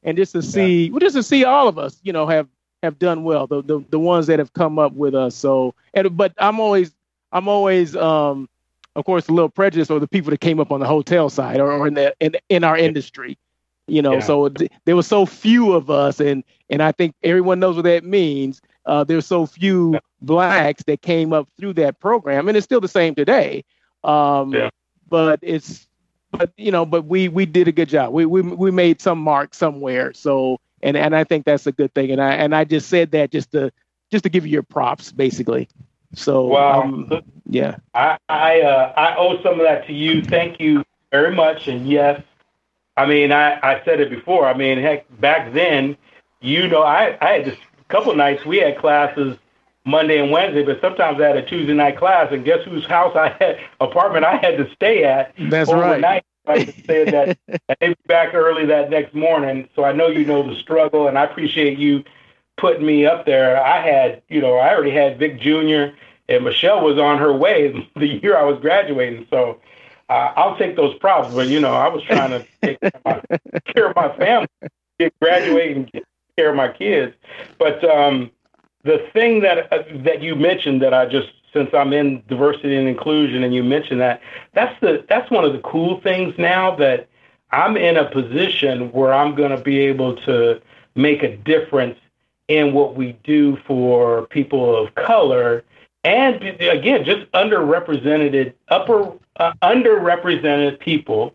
and just to see, yeah. well, just to see all of us, you know, have have done well. The the, the ones that have come up with us. So, and but I'm always I'm always um, of course, a little prejudiced over the people that came up on the hotel side or, or in the in in our industry. You know, yeah. so th- there were so few of us, and and I think everyone knows what that means. Uh, there's so few blacks that came up through that program, and it's still the same today. Um, yeah. But it's, but you know, but we we did a good job. We we we made some mark somewhere. So, and and I think that's a good thing. And I and I just said that just to just to give you your props, basically. So, wow. um, yeah, I I uh, I owe some of that to you. Thank you very much. And yes. I mean, I, I said it before. I mean, heck, back then, you know, I, I had this couple of nights, we had classes Monday and Wednesday, but sometimes I had a Tuesday night class, and guess whose house I had, apartment I had to stay at. That's overnight. right. I had to stay at that, and they'd be back early that next morning. So I know you know the struggle, and I appreciate you putting me up there. I had, you know, I already had Vic Junior, and Michelle was on her way the year I was graduating. So, Uh, I'll take those props, but, you know, I was trying to take care of my, care of my family, get graduate and get care of my kids. But um, the thing that uh, that you mentioned that I just, since I'm in diversity and inclusion and you mentioned that, that's the that's one of the cool things now, that I'm in a position where I'm going to be able to make a difference in what we do for people of color. And again, just underrepresented, upper uh, underrepresented people,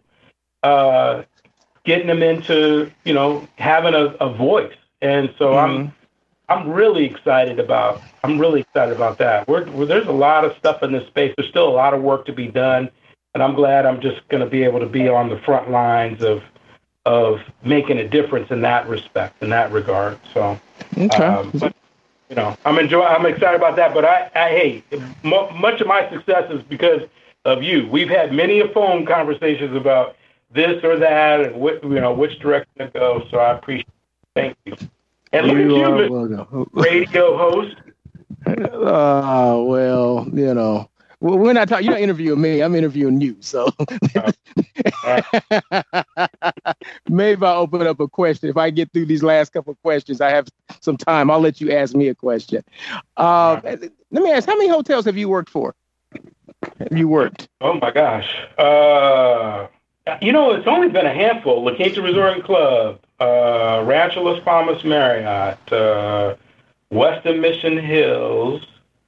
uh, getting them into, you know, having a, a voice. And so mm-hmm. I'm, I'm really excited about. I'm really excited about that. We're, we're, there's a lot of stuff in this space. There's still a lot of work to be done, and I'm glad I'm just going to be able to be on the front lines of, of making a difference in that respect, in that regard. So, okay. Um, but, You know, I'm enjoy. I'm excited about that. But I, I hey, m- much of my success is because of you. We've had many a phone conversations about this or that, and what, you know, which direction to go. So I appreciate it. Thank you. And look you at you, radio host. Uh, well, you know, well, we're not talking. You're not interviewing me. I'm interviewing you. So uh, maybe I'll open up a question. If I get through these last couple of questions, I have some time. I'll let you ask me a question. Uh, let me ask: how many hotels have you worked for? Have you worked? Oh my gosh. Uh, you know, it's only been a handful. La Quinta Resort and Club, uh, Rancho Las Palmas Marriott, uh, Westin Mission Hills,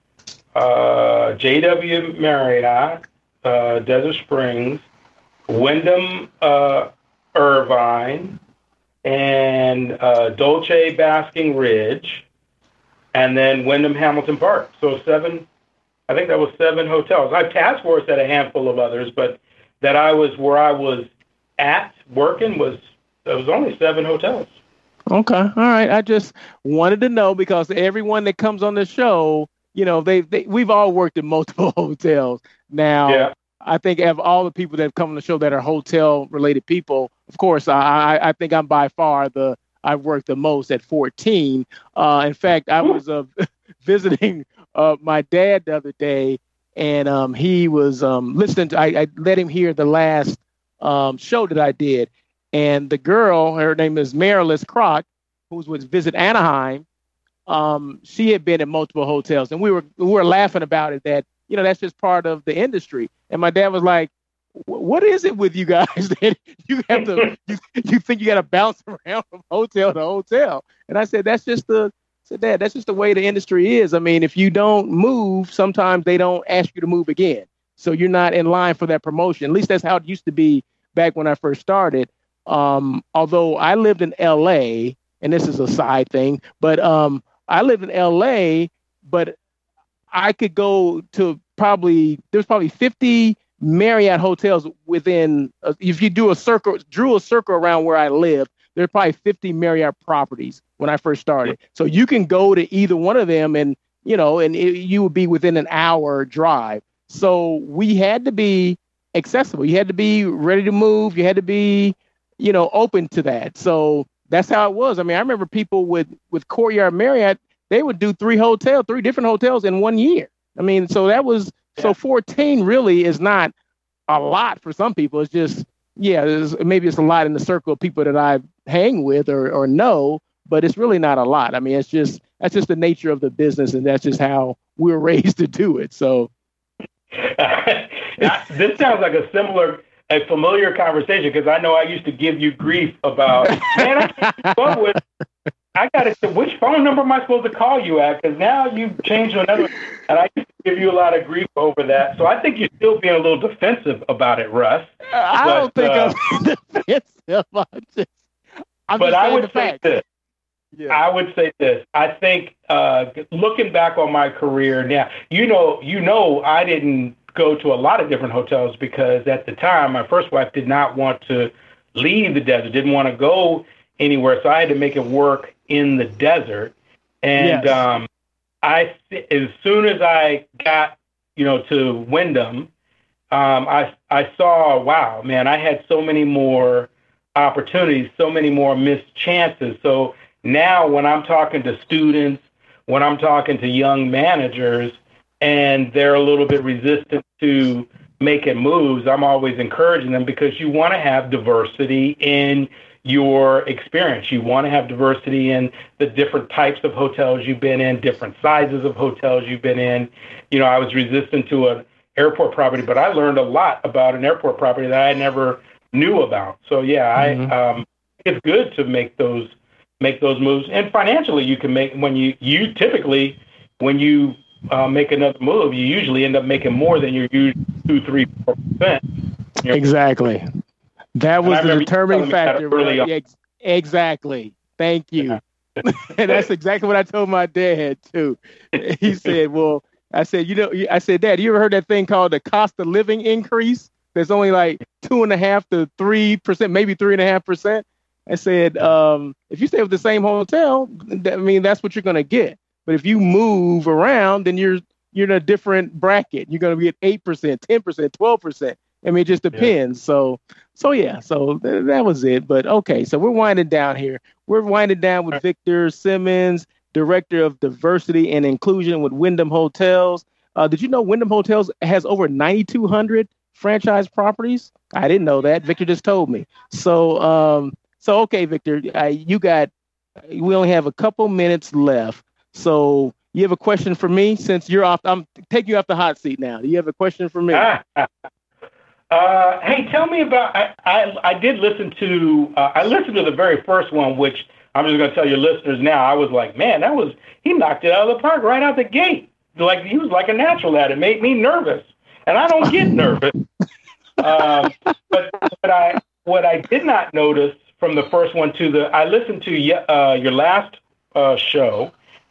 uh, J W Marriott, uh, Desert Springs, Wyndham uh, Irvine, and uh, Dolce Basking Ridge, and then Wyndham Hamilton Park. So seven, I think that was seven hotels. I task force at a handful of others, but that I was where I was at working was, there was only seven hotels. Okay. All right. I just wanted to know, because everyone that comes on the show, you know, they, they we've all worked in multiple hotels. Now, yeah. I think of all the people that have come on the show that are hotel related people, of course, I, I think I'm by far the, I've worked the most at fourteen. Uh, in fact, I was uh, visiting uh, my dad the other day, and um, he was um, listening to, I, I let him hear the last um, show that I did. And the girl, her name is Marilis Kroc, who was with Visit Anaheim. Um, she had been in multiple hotels, and we were we were laughing about it, that, you know, that's just part of the industry. And my dad was like, what is it with you guys that you have to, you, you think you got to bounce around from hotel to hotel? And I said, that's just the, I said, Dad, that's just the way the industry is. I mean, if you don't move, sometimes they don't ask you to move again. So you're not in line for that promotion. At least that's how it used to be back when I first started. Um, although I lived in L A, and this is a side thing, but um, I lived in L A, but I could go to probably, there's probably fifty Marriott hotels within, uh, if you do a circle, drew a circle around where I lived, there's probably fifty Marriott properties when I first started. So you can go to either one of them, and, you know, and it, you would be within an hour drive. So we had to be accessible. You had to be ready to move. You had to be, you know, open to that. So that's how it was. I mean, I remember people with, with Courtyard Marriott, they would do three hotels, three different hotels in one year. I mean, so that was, yeah. So fourteen really is not a lot for some people. It's just, yeah, maybe it's a lot in the circle of people that I've hang with or, or know, but it's really not a lot. I mean, it's just, that's just the nature of the business, and that's just how we were raised to do it. So this sounds like a similar, a familiar conversation, because I know I used to give you grief about, man, I can't keep up with, I got to say, which phone number am I supposed to call you at? Because now you've changed to another, and I used to give you a lot of grief over that. So I think you're still being a little defensive about it, Russ. I but, don't think uh, I'm defensive. I'm just, I'm but just I would the say facts. this. Yeah. I would say this. I think uh, looking back on my career now, you know, you know, I didn't go to a lot of different hotels because at the time, my first wife did not want to leave the desert, didn't want to go anywhere. So I had to make it work in the desert. And Yes. um, I, as soon as I got, you know, to Wyndham, um, I, I saw, wow, man, I had so many more opportunities, so many more missed chances. So now when I'm talking to students, when I'm talking to young managers, and they're a little bit resistant to making moves, I'm always encouraging them, because you want to have diversity in your experience. You want to have diversity in the different types of hotels you've been in, different sizes of hotels you've been in. You know, I was resistant to an airport property, but I learned a lot about an airport property that I never knew about. So yeah, mm-hmm. I um, it's good to make those make those moves. And financially, you can make, when you, you typically, when you uh, make another move, you usually end up making more than your usual two, three, four percent. Exactly. That was the determining factor. Early on. Ex- exactly. Thank you. Yeah. And that's exactly what I told my dad too. He said, well, I said, you know, I said, Dad, you ever heard that thing called the cost of living increase? There's only like two and a half to three percent, maybe three and a half percent. I said, um, if you stay with the same hotel, I mean, that's what you're going to get. But if you move around, then you're you're in a different bracket. You're going to be at eight percent, ten percent, twelve percent. I mean, it just depends. Yeah. So, so yeah, so th- that was it. But okay, so we're winding down here. We're winding down with Victor Simmons, Director of Diversity and Inclusion with Wyndham Hotels. Uh, did you know Wyndham Hotels has over ninety-two hundred franchise properties? I didn't know that. Victor just told me. So, um, so okay, Victor, uh, you got. We only have a couple minutes left. So, you have a question for me? Since you're off, I'm taking you off the hot seat now. Do you have a question for me? Uh, hey, tell me about, I, I, I did listen to, uh, I listened to the very first one, which I'm just going to tell your listeners now. I was like, man, that was, he knocked it out of the park right out the gate. Like, he was like a natural at it. It made me nervous. And I don't get nervous. um, but what I, what I did not notice from the first one to the, I listened to uh, your last uh, show,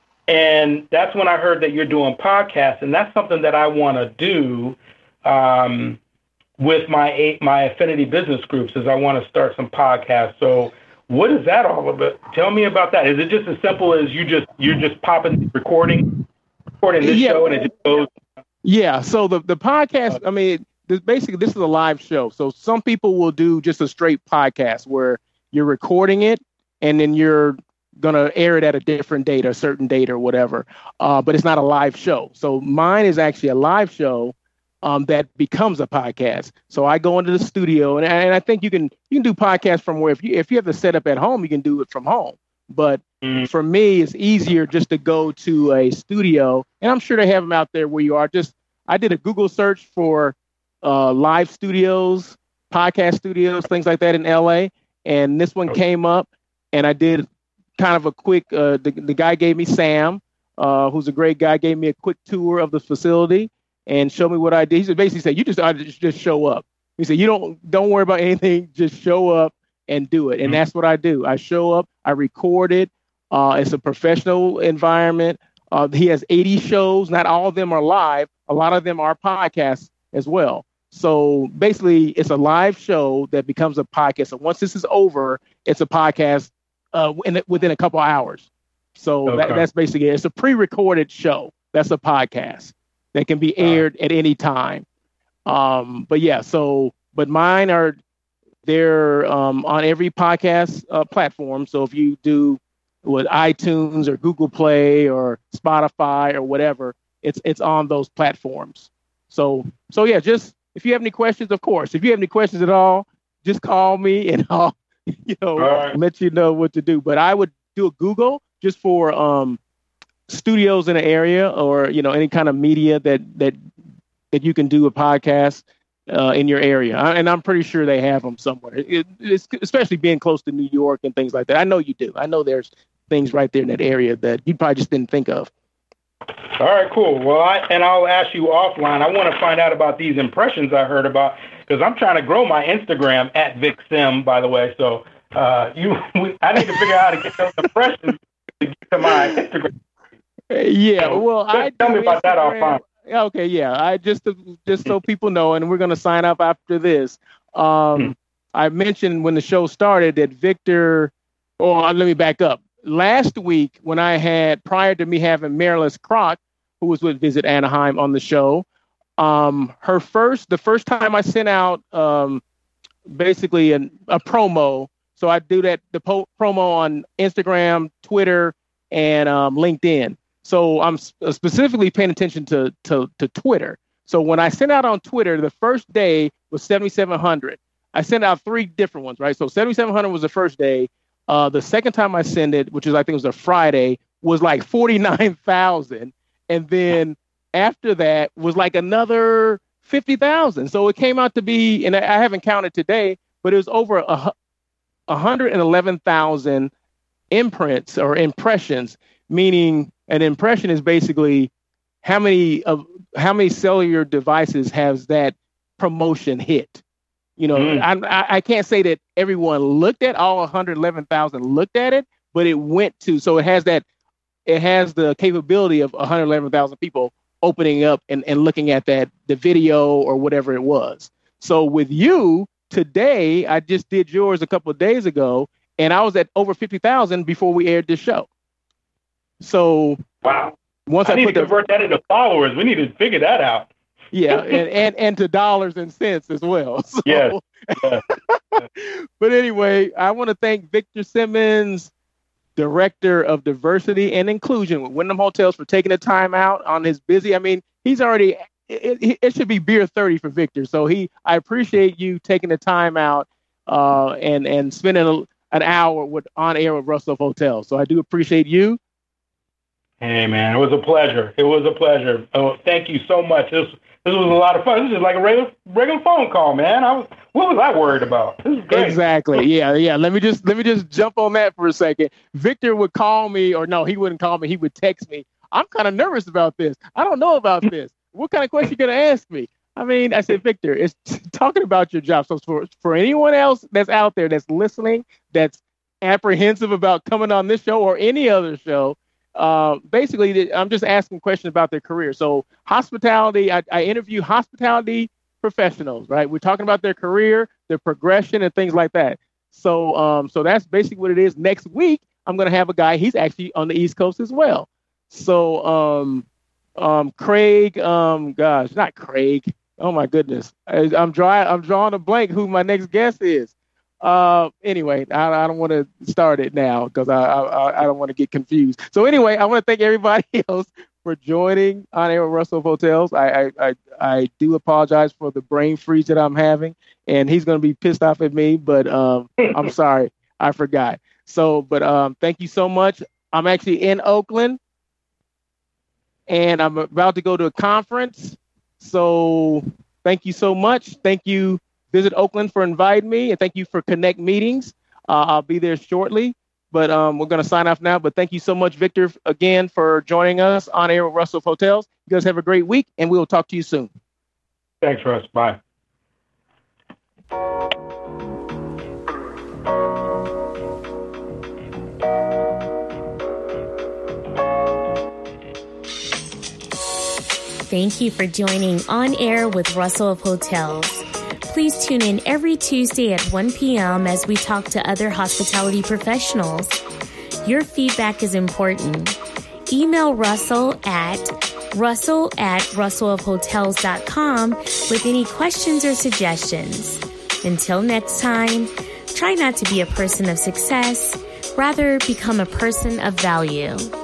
and that's when I heard that you're doing podcasts. And that's something that I want to do. Um, with my my affinity business groups, is I want to start some podcasts. So what is that all about? Tell me about that. Is it just as simple as you just, you're just popping, recording, recording this yeah. show and it just goes? Yeah. So the, the podcast, I mean, this, basically this is a live show. So some people will do just a straight podcast where you're recording it and then you're going to air it at a different date, a certain date or whatever. Uh, but it's not a live show. So mine is actually a live show Um, that becomes a podcast. So I go into the studio, and, and I think you can you can do podcasts from where if you if you have the setup at home, you can do it from home. But mm. for me, it's easier just to go to a studio, and I'm sure they have them out there where you are. Just I did a Google search for uh, live studios, podcast studios, things like that in L A, and this one came up, and I did kind of a quick. Uh, the the guy gave me Sam, uh, who's a great guy, gave me a quick tour of the facility and show me what I did. He basically said, you just I just, just show up. He said, you don't don't worry about anything, just show up and do it. And mm-hmm. that's what I do. I show up, I record it. Uh, it's a professional environment. Uh, he has eighty shows. Not all of them are live. A lot of them are podcasts as well. So basically, it's a live show that becomes a podcast. So once this is over, it's a podcast uh, in, within a couple hours. So okay. that, that's basically it. It's a pre-recorded show. That's a podcast that can be aired uh, at any time. Um, but yeah, so, but mine are, they're um, on every podcast uh, platform. So if you do with iTunes or Google Play or Spotify or whatever, it's it's on those platforms. So, so yeah, just, if you have any questions, of course, if you have any questions at all, just call me and I'll, you know, right. let you know what to do. But I would do a Google just for um, studios in the area, or, you know, any kind of media that that that you can do a podcast uh, in your area. I, and I'm pretty sure they have them somewhere, it, it's, especially being close to New York and things like that. I know you do. I know there's things right there in that area that you probably just didn't think of. All right, cool. Well, I, and I'll ask you offline. I want to find out about these impressions I heard about, because I'm trying to grow my Instagram at Vic Sim, by the way. So uh, you, I need to figure out how to get those impressions to get to my Instagram. Yeah, so, well, I tell me about that Instagram. offline. Okay, yeah. I just just so people know, and we're going to sign up after this. Um, I mentioned when the show started that Victor. Oh, let me back up. Last week, when I had, prior to me having Marilyn Crock, who was with Visit Anaheim on the show, um, her first, the first time I sent out um, basically an, a promo. So I do that, the po- promo on Instagram, Twitter, and um, LinkedIn. So I'm sp- specifically paying attention to, to, to Twitter. So when I sent out on Twitter, the first day was seventy-seven hundred. I sent out three different ones, right? So seventy-seven hundred was the first day. Uh, the second time I sent it, which is, I think it was a Friday, was like forty-nine thousand. And then after that was like another fifty thousand. So it came out to be, and I haven't counted today, but it was over a, one hundred eleven thousand imprints or impressions, meaning an impression is basically how many of how many cellular devices has that promotion hit. You know, mm. I, I can't say that everyone looked at all one hundred eleven thousand looked at it, but it went to, so it has that, it has the capability of one hundred eleven thousand people opening up and, and looking at that, the video or whatever it was. So with you today, I just did yours a couple of days ago, and I was at over fifty thousand before we aired this show. So wow. Once I, I need put to convert the, that into followers. We need to figure that out. Yeah, and, and, and to dollars and cents as well. So, yes. yes. But anyway, I want to thank Victor Simmons, Director of Diversity and Inclusion with Wyndham Hotels, for taking the time out on his busy. I mean, he's already, it, it should be beer thirty for Victor. So he, I appreciate you taking the time out uh, and, and spending a, an hour with on air with Russell Hotels. So I do appreciate you. Hey, man, it was a pleasure. It was a pleasure. Oh, thank you so much. This This was a lot of fun. This is like a regular regular phone call, man. I was what was I worried about? This is great. Exactly. Yeah, yeah. Let me just let me just jump on that for a second. Victor would call me, or no, he wouldn't call me. He would text me. I'm kind of nervous about this. I don't know about this. What kind of question you gonna ask me? I mean, I said, Victor, it's t- talking about your job. So for for anyone else that's out there that's listening, that's apprehensive about coming on this show or any other show. Uh, basically, I'm just asking questions about their career. So hospitality, I, I interview hospitality professionals, right? We're talking about their career, their progression, and things like that. So um, so that's basically what it is. Next week, I'm going to have a guy. He's actually on the East Coast as well. So um, um, Craig, um, gosh, not Craig. Oh, my goodness. I, I'm, dry, I'm drawing a blank who my next guest is. Uh, anyway, I, I don't want to start it now because I, I I don't want to get confused. So anyway, I want to thank everybody else for joining on air with Russell Hotels. I, I I I do apologize for the brain freeze that I'm having, and he's going to be pissed off at me. But um, I'm sorry, I forgot. So, but um, thank you so much. I'm actually in Oakland, and I'm about to go to a conference. So, thank you so much. Thank you. Visit Oakland for inviting me, and thank you for Connect Meetings. Uh, I'll be there shortly, but um, we're going to sign off now. But thank you so much, Victor, again, for joining us on air with Russell Hotels. You guys have a great week, and we'll talk to you soon. Thanks, Russ. Bye. Thank you for joining On Air with Russell of Hotels. Please tune in every Tuesday at one p.m. as we talk to other hospitality professionals. Your feedback is important. Email Russell at russell at russell of hotels dot com with any questions or suggestions. Until next time, try not to be a person of success, rather become a person of value.